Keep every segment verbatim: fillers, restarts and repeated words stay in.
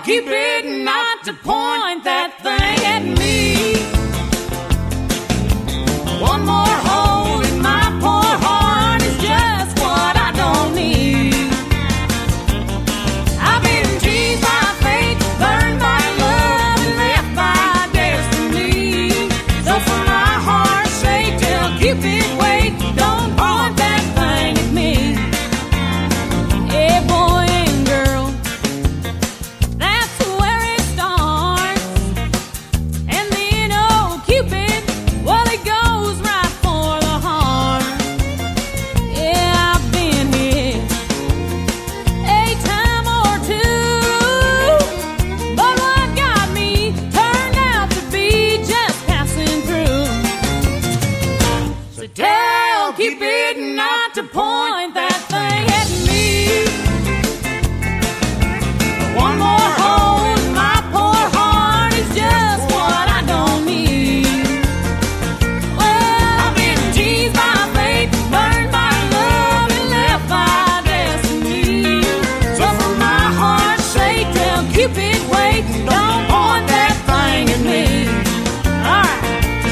Cupid not to point that thing at me. One more hole in my poor heart is just what I don't need. I've been teased by fate, burned by love, and left by destiny. So for my heart's sake, tell Cupid wait, don't point that thing at me. Hey boy and girl, that's where it starts. And then oh Cupid, well he goes right for the heart. Yeah, I've been here a time or two, but what got me turned out to be just passing through. So tell Cupid not to point that thing at me. One more hole in my poor heart is just what I don't need. Well, I've been teased by fate, burned by love, and left by destiny. So for my heart's sake, tell Cupid wait, don't point that thing at me. All right.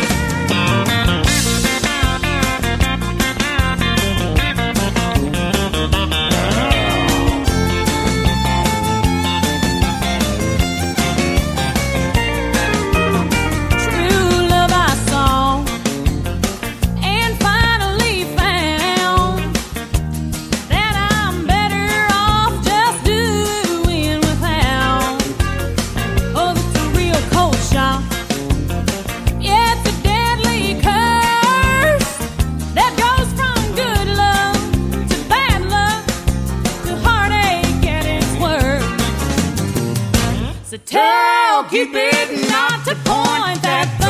True love I saw and finally found that I'm better off just doing without. Oh, that's a real cold shock. Yeah, it's a deadly curse that goes from good love to bad love to heartache at its worst. So tell Cupid not to point that